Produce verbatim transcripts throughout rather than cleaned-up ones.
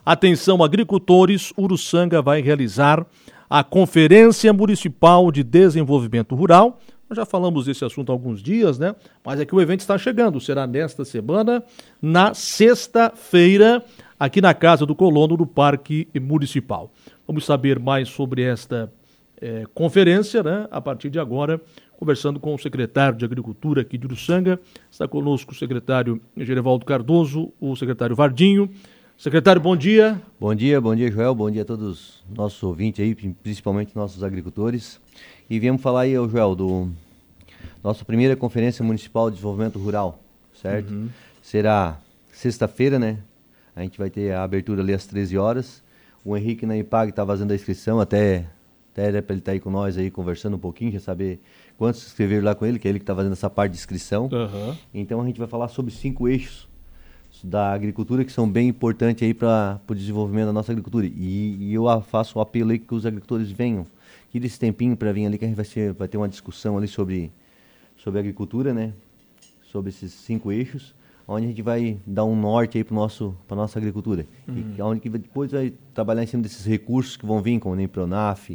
Atenção, agricultores, Uruçanga vai realizar a Conferência Municipal de Desenvolvimento Rural. Nós já falamos desse assunto há alguns dias, né? Mas é que o evento está chegando, será nesta semana, na sexta-feira, aqui na Casa do Colono, do Parque Municipal. Vamos saber mais sobre esta eh, conferência, né? A partir de agora, conversando com o secretário de Agricultura aqui de Uruçanga. Está conosco o secretário Gerivaldo Cardoso, o secretário Vardinho. Secretário, bom dia. Bom dia, bom dia, Joel. Bom dia a todos os nossos ouvintes aí, principalmente nossos agricultores. E viemos falar aí, Joel, do nossa primeira Conferência Municipal de Desenvolvimento Rural, certo? Uhum. Será sexta-feira, né? A gente vai ter a abertura ali às treze horas. O Henrique na IPAG está fazendo a inscrição, até, até era para ele estar tá aí com nós aí conversando um pouquinho, já saber quantos se inscreveram lá com ele, que é ele que está fazendo essa parte de inscrição. Uhum. Então a gente vai falar sobre cinco eixos da agricultura que são bem importantes aí para o desenvolvimento da nossa agricultura. E, e eu faço o apelo aí que os agricultores venham, tire esse tempinho para vir ali, que a gente vai, ser, vai ter uma discussão ali sobre, sobre agricultura, né? Sobre esses cinco eixos, onde a gente vai dar um norte aí para a nossa agricultura. Uhum. E onde que depois vai trabalhar em cima desses recursos que vão vir, como o NEMPRONAF,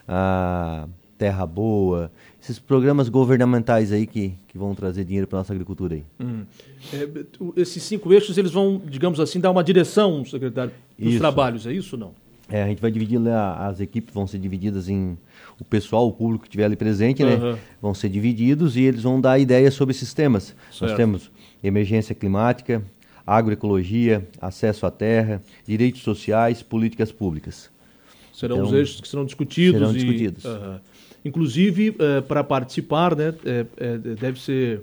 a Terra Boa, esses programas governamentais aí que, que vão trazer dinheiro para a nossa agricultura aí. Hum. É, esses cinco eixos, eles vão, digamos assim, dar uma direção, secretário, dos isso. trabalhos, é isso ou não? É, a gente vai dividir lá, as equipes vão ser divididas em, o pessoal, o público que estiver ali presente, uhum. né, vão ser divididos e eles vão dar ideias sobre esses temas. Certo. Nós temos emergência climática, agroecologia, acesso à terra, direitos sociais, políticas públicas. Serão então, os eixos que serão discutidos. Serão e, discutidos. Uh-huh. Inclusive, uh, para participar, né, é, é, deve ser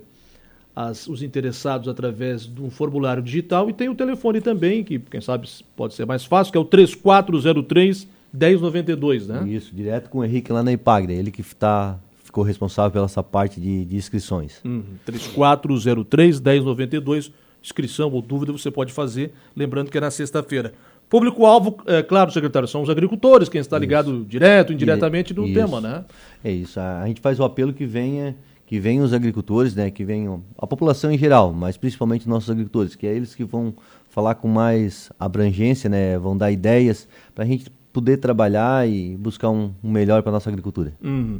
as, os interessados através de um formulário digital e tem o telefone também, que quem sabe pode ser mais fácil, que é o três quatro zero três, um zero nove dois, né? Isso, direto com o Henrique lá na IPAG, ele que tá, ficou responsável pela essa parte de, de inscrições. Uhum. três quatro zero três, um zero nove dois, inscrição ou dúvida você pode fazer, lembrando que é na sexta-feira. Público-alvo, é claro, secretário, são os agricultores, quem está ligado isso. direto, indiretamente no isso. tema, né? É isso, a, a gente faz o apelo que venha, que venham os agricultores, né, que venham a população em geral, mas principalmente nossos agricultores, que é eles que vão falar com mais abrangência, né, vão dar ideias para a gente poder trabalhar e buscar um, um melhor para a nossa agricultura. Hum.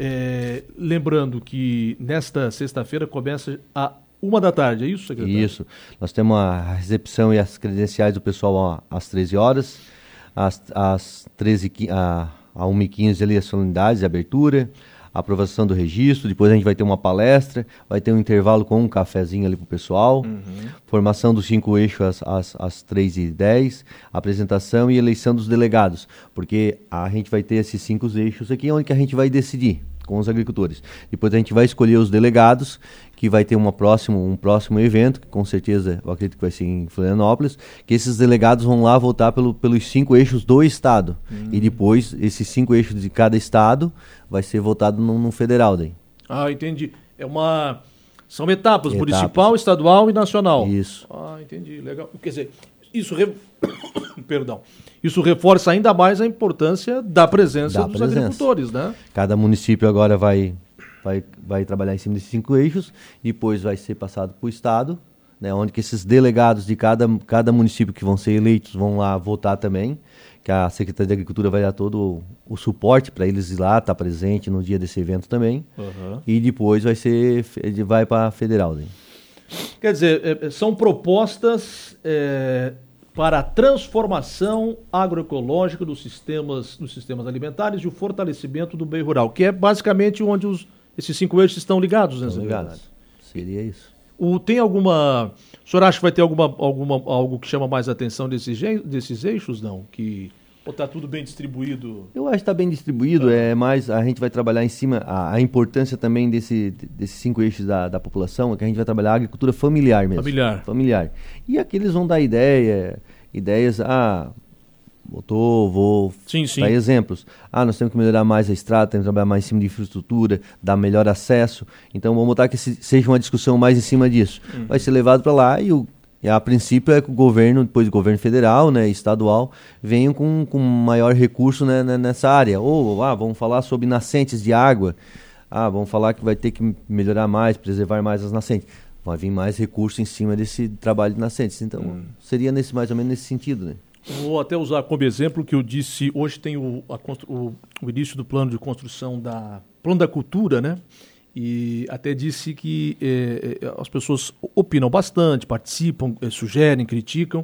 É, lembrando que nesta sexta-feira começa a Uma da tarde, é isso, secretário? Isso. Nós temos a recepção e as credenciais do pessoal ó, às treze horas, às, às treze, a, a uma e quinze ali as solenidades, a abertura, a aprovação do registro, depois a gente vai ter uma palestra, vai ter um intervalo com um cafezinho ali pro pessoal, uhum. formação dos cinco eixos às, às, às três e dez, apresentação e eleição dos delegados, porque a gente vai ter esses cinco eixos aqui, onde que a gente vai decidir com os agricultores. Depois a gente vai escolher os delegados, que vai ter uma próximo, um próximo evento, que com certeza eu acredito que vai ser em Florianópolis, que esses delegados vão lá votar pelo, pelos cinco eixos do estado. Hum. E depois, esses cinco eixos de cada estado vai ser votado no, no federal daí. Ah, entendi. É uma... São etapas, etapas, municipal, estadual e nacional. Isso. Ah, entendi. Legal. Quer dizer, isso... Re... Perdão. Isso reforça ainda mais a importância da presença da dos presença. agricultores, né? Cada município agora vai... Vai, vai trabalhar em cima desses cinco eixos, depois vai ser passado para o Estado, né, onde que esses delegados de cada, cada município que vão ser eleitos vão lá votar também, que a Secretaria de Agricultura vai dar todo o, o suporte para eles ir lá, estar tá presente no dia desse evento também, uhum. e depois vai ser vai para a federal. Né? Quer dizer, é, são propostas é, para a transformação agroecológica dos sistemas, dos sistemas alimentares e o fortalecimento do meio rural, que é basicamente onde os esses cinco eixos estão ligados, né? Estão ligados. Seria isso. O, tem alguma... O senhor acha que vai ter alguma, alguma, algo que chama mais atenção desses, desses eixos, não? Que... Ou está tudo bem distribuído? Eu acho que está bem distribuído, ah. é mais a gente vai trabalhar em cima, a, a importância também desse, desses cinco eixos da, da população, é que a gente vai trabalhar a agricultura familiar mesmo. Familiar. Familiar. E aqui eles vão dar ideia, ideias, ah... Botou, vou sim, sim. dar exemplos. Ah, nós temos que melhorar mais a estrada, temos que trabalhar mais em cima de infraestrutura, dar melhor acesso. Então, vamos botar que se, seja uma discussão mais em cima disso. Uhum. Vai ser levado para lá e, o, e a princípio é que o governo, depois do governo federal, né, estadual, venham com, com maior recurso, né, nessa área. Ou, ah, vamos falar sobre nascentes de água. Ah, vamos falar que vai ter que melhorar mais, preservar mais as nascentes. Vai vir mais recurso em cima desse trabalho de nascentes. Então, uhum. seria nesse, mais ou menos nesse sentido, né? Vou até usar como exemplo que eu disse, hoje tem o, a, o, o início do plano de construção da plano da cultura, né? E até disse que eh, as pessoas opinam bastante, participam, eh, sugerem, criticam,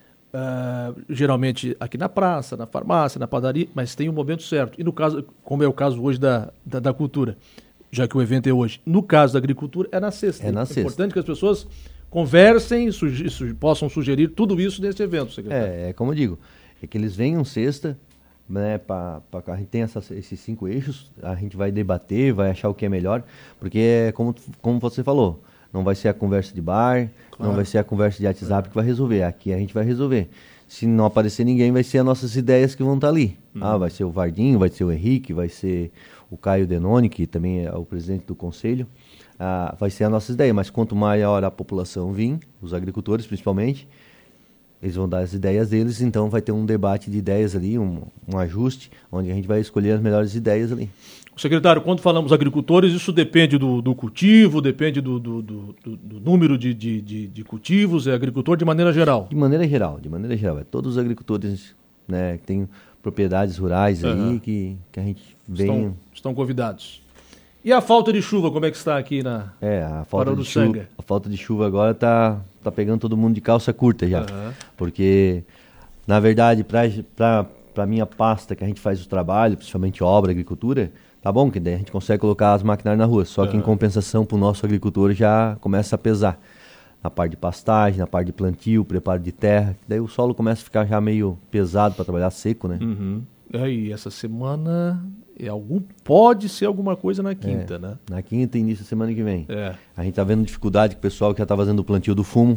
uh, geralmente aqui na praça, na farmácia, na padaria, mas tem um momento certo. E no caso, como é o caso hoje da, da, da cultura, já que o evento é hoje, no caso da agricultura é na sexta. É na é sexta. importante que as pessoas conversem e suge- su- possam sugerir tudo isso nesse evento, secretário. É, é como eu digo, é que eles venham sexta, né, pra, pra, a gente tem essas, esses cinco eixos, a gente vai debater, vai achar o que é melhor, porque é como, como você falou, não vai ser a conversa de bar, claro. Não vai ser a conversa de WhatsApp é. que vai resolver, aqui a gente vai resolver. Se não aparecer ninguém, vai ser as nossas ideias que vão estar ali. Hum. Ah, vai ser o Vardinho, vai ser o Henrique, vai ser o Caio Denoni, que também é o presidente do conselho. Ah, vai ser a nossa ideia, mas quanto maior a população vir, os agricultores principalmente, eles vão dar as ideias deles, então vai ter um debate de ideias ali, um, um ajuste, onde a gente vai escolher as melhores ideias ali. Secretário, quando falamos agricultores, isso depende do, do cultivo, depende do, do, do, do número de, de, de, de cultivos, é agricultor de maneira geral? De maneira geral, de maneira geral. É todos os agricultores, né, que têm propriedades rurais uhum. aí, que, que a gente vem... Estão, estão convidados. E a falta de chuva, como é que está aqui na é, a falta de chuva, a falta de chuva agora está tá pegando todo mundo de calça curta já. Uhum. Porque, na verdade, para a minha pasta que a gente faz o trabalho, principalmente obra, agricultura, tá bom que daí a gente consegue colocar as maquinárias na rua. Só uhum. que em compensação para o nosso agricultor já começa a pesar. Na parte de pastagem, na parte de plantio, preparo de terra. Daí o solo começa a ficar já meio pesado para trabalhar seco, né? Uhum. E essa semana... É algum, pode ser alguma coisa na quinta, é, né? Na quinta e início da semana que vem. É. A gente tá vendo dificuldade com o pessoal que já tá fazendo o plantio do fumo,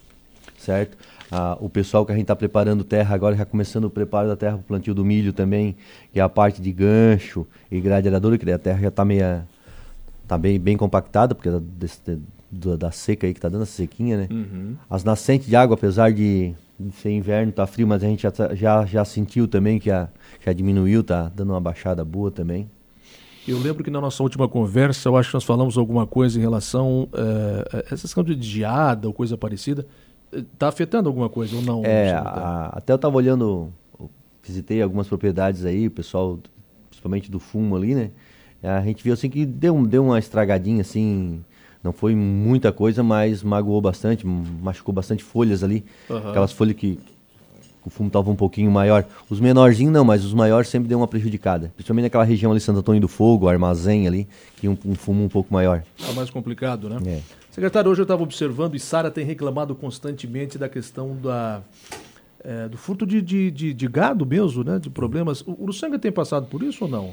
certo? Ah, o pessoal que a gente tá preparando terra agora, já começando o preparo da terra para o plantio do milho também, que é a parte de gancho e gradeadora, que a terra já tá meio, tá bem, bem compactada, porque da, desse, da, da seca aí que tá dando, essa sequinha, né? Uhum. As nascentes de água, apesar de... ser inverno, tá frio, mas a gente já, já, já sentiu também que a, já diminuiu, tá dando uma baixada boa também. Eu lembro que na nossa última conversa, eu acho que nós falamos alguma coisa em relação a uh, essa questão de geada ou coisa parecida. Está afetando alguma coisa ou não? É, a, até eu estava olhando, eu visitei algumas propriedades aí, o pessoal, principalmente do fumo ali, né? A gente viu assim que deu, deu uma estragadinha assim... Não foi muita coisa, mas magoou bastante, machucou bastante folhas ali. Uhum. Aquelas folhas que o fumo estava um pouquinho maior. Os menorzinhos não, mas os maiores sempre deu uma prejudicada. Principalmente naquela região ali, Santo Antônio do Fogo, Armazém ali, que um, um fumo um pouco maior. É mais complicado, né? É. Secretário, hoje eu estava observando e Sara tem reclamado constantemente da questão da, é, do furto de, de, de, de gado mesmo, né? De problemas. O Uruçanga tem passado por isso ou não?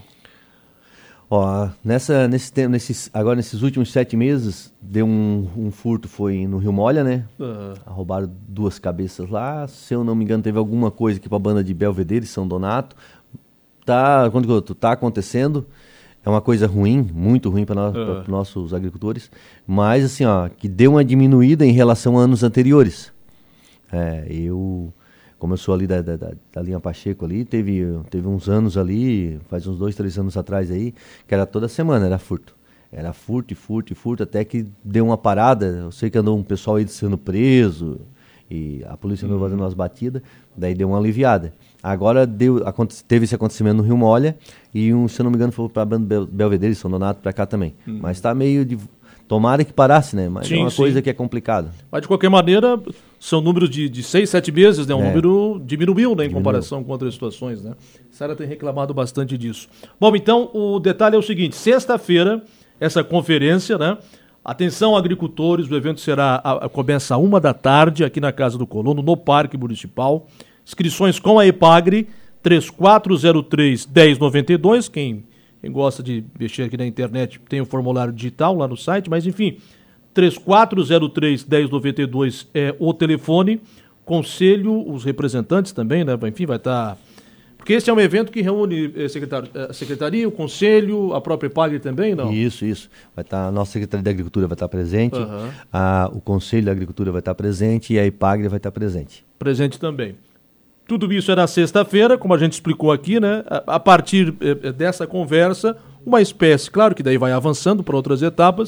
Ó, nessa, nesse tempo, nesses, agora nesses últimos sete meses, deu um, um furto, foi no Rio Molha, né? Uhum. Roubaram duas cabeças lá, se eu não me engano, teve alguma coisa aqui para a banda de Belvedere, São Donato. Tá, quando tá acontecendo, é uma coisa ruim, muito ruim para nós, uhum. nossos agricultores, mas assim, ó, que deu uma diminuída em relação a anos anteriores. É, eu... Como eu sou ali da, da, da linha Pacheco ali, teve, teve uns anos ali, faz uns dois, três anos atrás aí, que era toda semana, era furto. Era furto e furto e furto, até que deu uma parada. Eu sei que andou um pessoal aí sendo preso, e a polícia andou uhum. fazendo umas batidas, daí deu uma aliviada. Agora deu, teve esse acontecimento no Rio Molha, e um, se eu não me engano foi para a banda Belvedere, São Donato, para cá também. Uhum. Mas está meio de... Tomara que parasse, né? Mas sim, é uma sim. coisa que é complicada. Mas, de qualquer maneira, são números de, de seis, sete meses, né? Um é. número diminuiu, né? Em diminuiu. comparação com outras situações, né? A Sara tem reclamado bastante disso. Bom, então, o detalhe é o seguinte. Sexta-feira, essa conferência, né? Atenção, agricultores, o evento será a, a, começa a uma da tarde, aqui na Casa do Colono, no Parque Municipal. Inscrições com a EPAGRE, três quatro zero três, um zero nove dois, quem... Quem gosta de mexer aqui na internet tem o formulário digital lá no site, mas enfim, três quatro zero três, um zero nove dois é o telefone, conselho, os representantes também, né? Enfim, vai estar... Tá... Porque esse é um evento que reúne eh, secretar... a secretaria, o conselho, a própria EPAGRE também, não? Isso, isso. Vai estar, tá, a nossa Secretaria da Agricultura vai estar tá presente, uhum. a, o Conselho da Agricultura vai estar tá presente e a EPAGRE vai estar tá presente. Presente também. Tudo isso é na sexta-feira, como a gente explicou aqui, né? A, a partir eh, dessa conversa, uma espécie, claro que daí vai avançando para outras etapas,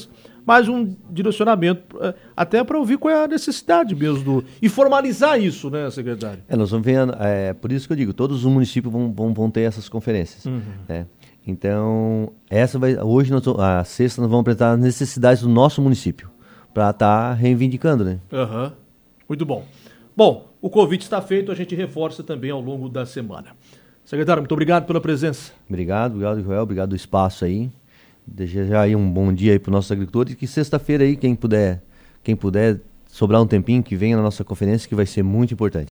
mas um direcionamento uh, até para ouvir qual é a necessidade mesmo do, e formalizar isso, né, secretário? É, nós vamos ver, é, por isso que eu digo, todos os municípios vão, vão, vão ter essas conferências, uhum. né? Então, essa vai, hoje, nós, a sexta, nós vamos apresentar as necessidades do nosso município, para estar tá reivindicando, né? Uhum. Muito bom. Bom, o convite está feito, a gente reforça também ao longo da semana. Secretário, muito obrigado pela presença. Obrigado, obrigado, Joel, obrigado do espaço aí. Desejar aí um bom dia aí para os nossos agricultores e que sexta-feira aí, quem puder, quem puder sobrar um tempinho, que venha na nossa conferência, que vai ser muito importante.